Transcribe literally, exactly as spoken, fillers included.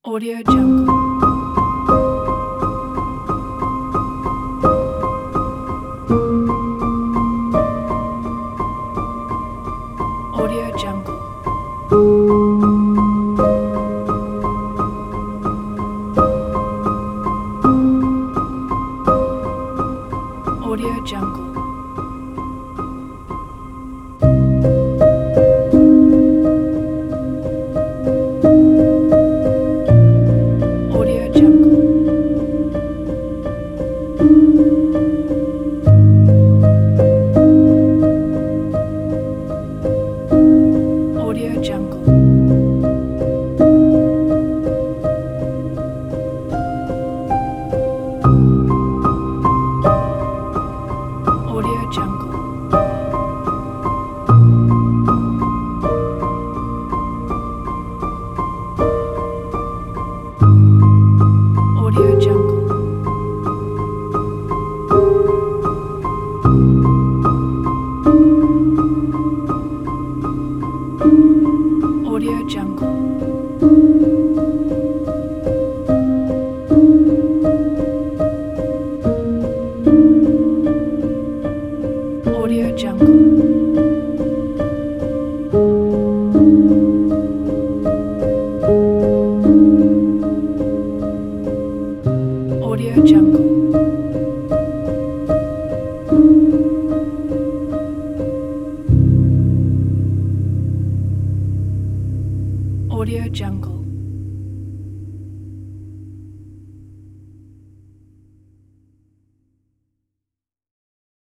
Audio Jungle. Audio Jungle. Audio Jungle. Audio Jungle. Audio Jungle. Audio Jungle. Audio Jungle. Audio Jungle. Audio Jungle. Audio Jungle. Audio Jungle.